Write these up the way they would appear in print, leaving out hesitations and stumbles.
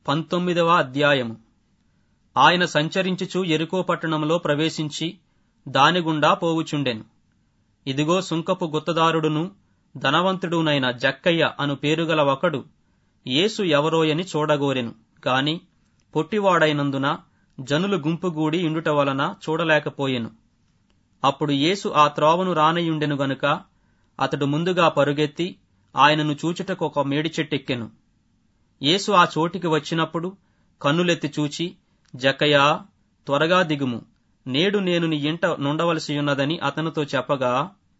19వ అధ్యాయము. ఆయన సంచరించుచు యెరికో పట్టణంలో ప్రవేశించి దానిగుండా పోవుచుండెను. ఇదిగో సుంకపు గుత్తదారుడును ధనవంతుడునైన జక్కయ్య అను పేరుగల ఒకడు యేసు ఎవరోయని చూడగోరెను గాని పొట్టివాడైనందున జనులు గుంపుగూడి ఇండుట వలన చూడలేకపోయెను. అప్పుడు యేసు ఆ త్రోవను రానయుండెను గనుక అతడు ముందుగా పరుగెత్తి ఆయనను చూచుటకు ఒక మేడి చెట్టెక్కెను. యేసు ఆ చోటికి వచ్చినప్పుడు కన్నులెత్తి చూచి, జక్కయ్యా, త్వరగా దిగుము, నేడు నేను నీ ఇంట నుండవలసియున్నదని అతనితో చెప్పగా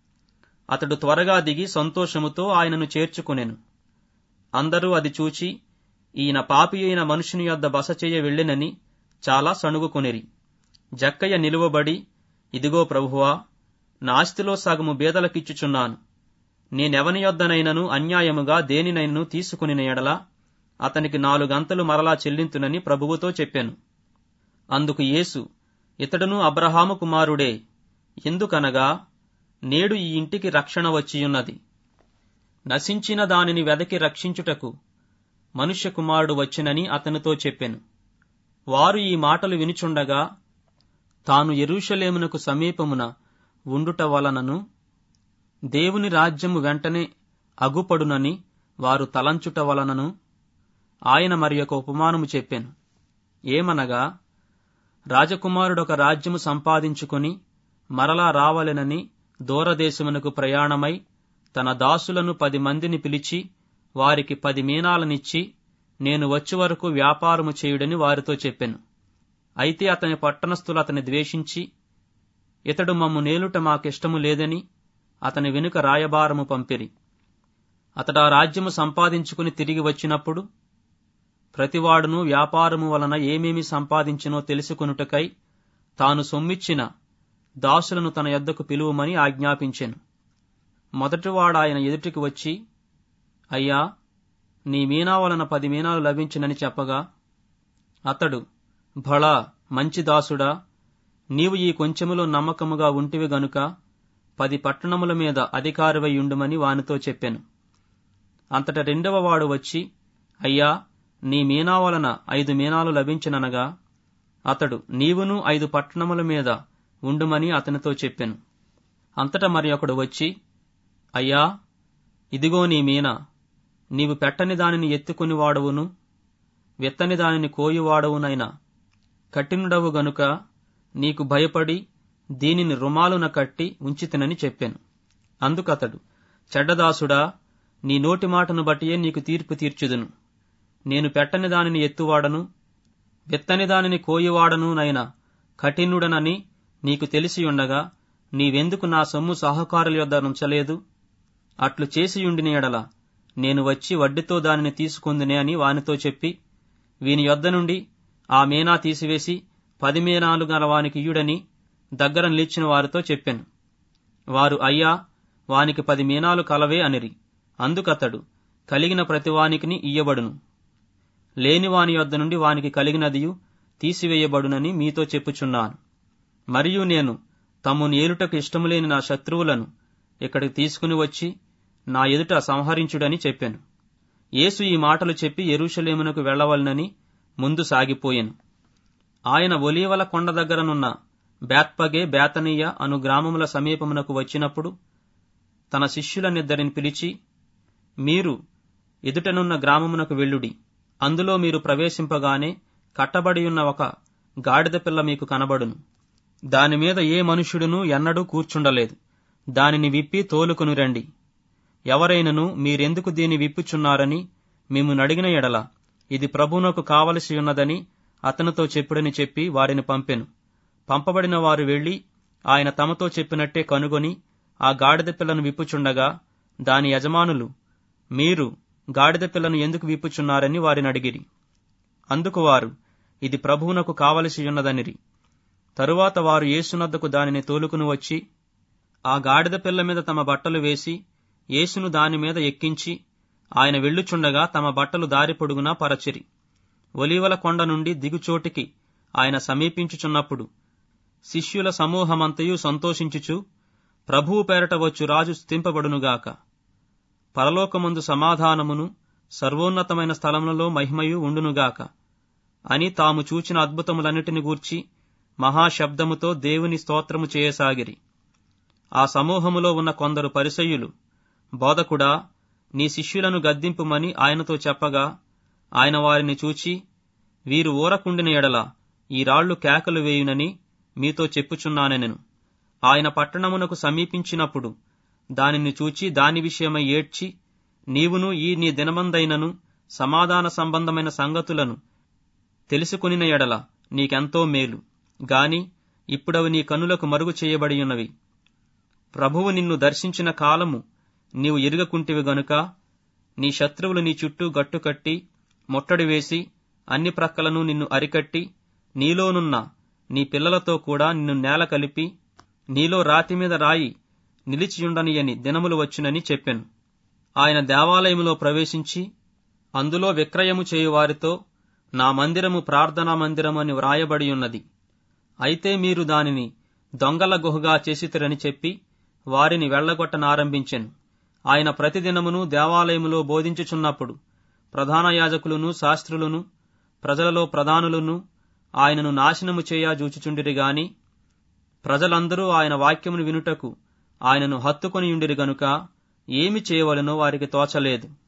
అతడు త్వరగా దిగి సంతోషముతో ఆయనను చేర్చుకొనెను. అందరూ అది చూచి ఈయన పాపి అయిన మనుషుని యొద్ద బస చేయ వెళ్ళెనని చాలా సణుగుకొనిరి. జక్కయ్య నిలువబడి, ఇదిగో ప్రభువా, నా ఆస్తిలో సగము బీదలకిచ్చుచున్నాను. నేనెవని యొద్దనైనను అన్యాయముగా దేనినైనను తీసుకుని ఎడల అతనికి 4 అంతలు మరలా చెల్లింతునని ప్రభువుతో చెప్పాను. అందుకు యేసు, ఇతడును అబ్రహాము కుమారుడే, ఎందుకనగా నేడు ఈ ఇంటికి రక్షణ వచ్చియున్నది. నశించిన దానిని వెదకి రక్షించుటకు మనుష్య కుమారుడు వచ్చినని అతనితో చెప్పెను. వారు ఈ మాటలు వినుచుండగా తాను యెరూషలేమునకు సమీపమున ఉండుట వలనను దేవుని రాజ్యము వెంటనే అగుపడునని వారు తలంచుట వలనను ఆయన మరి ఒక ఉపమానము చెప్పెను. ఏమనగా, రాజకుమారుడొక రాజ్యము సంపాదించుకొని మరలా రావలెనని దూరదేశమునకు ప్రయాణమై తన దాసులను 10 మందిని పిలిచి వారికి 10 మీనాలనిచ్చి నేను వచ్చి వరకు వ్యాపారము చేయుడని వారితో చెప్పెను. అయితే అతని పట్టణస్థులు అతని ద్వేషించి, ఇతడు మమ్ము నేలుట మాకిష్టము లేదని అతని వెనుక రాయబారము పంపిరి. అతడా రాజ్యము సంపాదించుకుని తిరిగి వచ్చినప్పుడు ప్రతివాడును వ్యాపారము వలన ఏమేమి సంపాదించినో తెలుసుకొనుటకై తాను సొమ్మిచ్చిన దాసులను తన యొద్దకు పిలువమని ఆజ్ఞాపించెను. మొదటివాడాయన ఎదుటికి వచ్చి, అయ్యా, నీ మీనా వలన 10 మీనాలు లభించినని చెప్పగా అతడు, భళా, మంచి దాసుడా, నీవు ఈ కొంచెములో నమ్మకముగా ఉంటివి గనుక 10 పట్టణముల మీద అధికారివై ఉండుమని వానితో చెప్పెను. అంతట రెండవ వాడు వచ్చి, అయ్యా, నీ మీనా వలన 5 మీనాలు లభించిననగా అతడు, నీవును 5 పట్టణముల మీద ఉండుమని అతనితో చెప్పెను. అంతటా మరి ఒకడు వచ్చి, అయ్యా, ఇదిగో నీ మీనా, నీవు పెట్టని దానిని ఎత్తుకుని వాడవును, విత్తని దానిని కోయువాడవునైనా కఠినుడవు గనుక నీకు భయపడి దీనిని రుమాలున కట్టి ఉంచితినని చెప్పాను. అందుకతడు, చెడ్డదాసుడా, నీ నోటి మాటను బట్టియే నీకు తీర్పు తీర్చుదును. నేను పెట్టని దానిని ఎత్తువాడను, విత్తని దానిని కోయువాడనునైనా కఠినుడనని నీకు తెలిసియుండగా నీవెందుకు నా సొమ్ము సహకారుల యొద్ద నుంచలేదు? అట్లు చేసియుండిన ఎడల నేను వచ్చి వడ్డీతో దానిని తీసుకొందునే అని వానితో చెప్పి వీని యొద్ద నుండి ఆ మీనా తీసివేసి 10 మీనాలు గల వానికి ఇయ్యుడని దగ్గర నిలిచిన వారితో చెప్పాను. వారు, అయ్యా, వానికి 10 మీనాలు కలవే అనిరి. అందుకతడు, కలిగిన ప్రతివానికిని ఇయ్యబడును, లేని వాని యొద్ద నుండి వానికి కలిగినదియు తీసివేయబడునని మీతో చెప్పుచున్నాను. మరియు నేను తమ్మును ఏలుటకు ఇష్టములేని నా శత్రువులను ఇక్కడికి తీసుకుని వచ్చి నా ఎదుట సంహరించుడని చెప్పాను. యేసు ఈ మాటలు చెప్పి యెరూషలేమునకు వెళ్లవలనని ముందు సాగిపోయెను. ఆయన ఒలీవల కొండ దగ్గరనున్న బేత్పగే, బేతనీయ అను గ్రామముల సమీపమునకు వచ్చినప్పుడు తన శిష్యులనిద్దరిని పిలిచి, మీరు ఎదుటనున్న గ్రామమునకు వెళ్ళుడి. అందులో మీరు ప్రవేశింపగానే కట్టబడియున్న ఒక గాడిద పిల్ల మీకు కనబడును. దానిమీద ఏ మనుష్యుడునూ ఎన్నడూ కూర్చుండలేదు. దానిని విప్పి తోలుకొని రండి. ఎవరైనను మీరెందుకు దీన్ని విప్పుచున్నారని మిమ్మును అడిగిన ఎడల ఇది ప్రభువునకు కావలసి ఉన్నదని అతనితో చెప్పుడని చెప్పి వారిని పంపెను. పంపబడిన వారు వెళ్లి ఆయన తమతో చెప్పినట్టే కనుగొని ఆ గాడిద పిల్లను విప్పుచుండగా దాని యజమానులు, మీరు గాడిద పిల్లను ఎందుకు విప్పుచున్నారని వారిని అడిగిరి. అందుకు వారు, ఇది ప్రభువునకు కావలసి ఉన్నదనిరి. తరువాత వారు యేసునద్దకు దానిని తోలుకుని వచ్చి ఆ గాడిద పిల్ల మీద తమ బట్టలు వేసి యేసును దానిమీద ఎక్కించి ఆయన వెళ్ళుచుండగా తమ బట్టలు దారి పొడుగునా పరచిరి. ఒలీవల కొండ నుండి దిగుచోటికి ఆయన సమీపించుచున్నప్పుడు శిష్యుల సమూహమంతయు సంతోషించుచు, ప్రభువు పేరట వచ్చు రాజు స్తుతింపబడునుగాక, పరలోకమందు సమాధానమును సర్వోన్నతమైన స్థలములలో మహిమయు ఉండునుగాక అని తాము చూచిన అద్భుతములన్నిటిని గూర్చి మహాశబ్దముతో దేవుని స్తోత్రము చేయసాగిరి. ఆ సమూహములో ఉన్న కొందరు పరిసయ్యులు, బోధకుడా, నీ శిష్యులను గద్దింపుమని ఆయనతో చెప్పగా, ఆయన వారిని చూచి, వీరు ఊరకుండిన ఎడల ఈ రాళ్లు కేకలు వేయునని మీతో చెప్పుచున్నానెను. ఆయన పట్టణమునకు సమీపించినప్పుడు దానిని చూచి దాని విషయమై ఏడ్చి, నీవును ఈ నీ దినమందైనను సమాధాన సంబంధమైన సంగతులను తెలుసుకొనిన ఎడల నీకెంతో మేలు గాని ఇప్పుడవి నీ కన్నులకు మరుగు చేయబడియున్నవి. ప్రభువు నిన్ను దర్శించిన కాలము నీవు ఎరుగకుంటివి గనుక నీ శత్రువులు నీ చుట్టూ గట్టుకట్టి ముట్టడి వేసి అన్ని ప్రక్కలను నిన్ను అరికట్టి నీలోనున్న నీ పిల్లలతో కూడా నిన్ను నేల కలిపి నీలో రాతి మీద రాయి నిలిచియుండనియని దినములు వచ్చునని చెప్పెను. ఆయన దేవాలయములో ప్రవేశించి అందులో విక్రయము చేయువారితో, నా మందిరము ప్రార్థనా మందిరము అని వ్రాయబడియున్నది, అయితే మీరు దానిని దొంగల గుహగా చేసితిరని చెప్పి వారిని వెళ్లగొట్టనారంభించెను. ఆయన ప్రతిదినమును దేవాలయములో బోధించుచున్నప్పుడు ప్రధాన యాజకులను శాస్త్రులను ప్రజలలో ప్రధానులను ఆయనను నాశనము చేయజూచుచుండిరి గాని ప్రజలందరూ ఆయన వాక్యమును వినుటకు ఆయనను హత్తుకొనియుండిరి గనుక ఏమి చేయవలెనో వారికి తోచలేదు.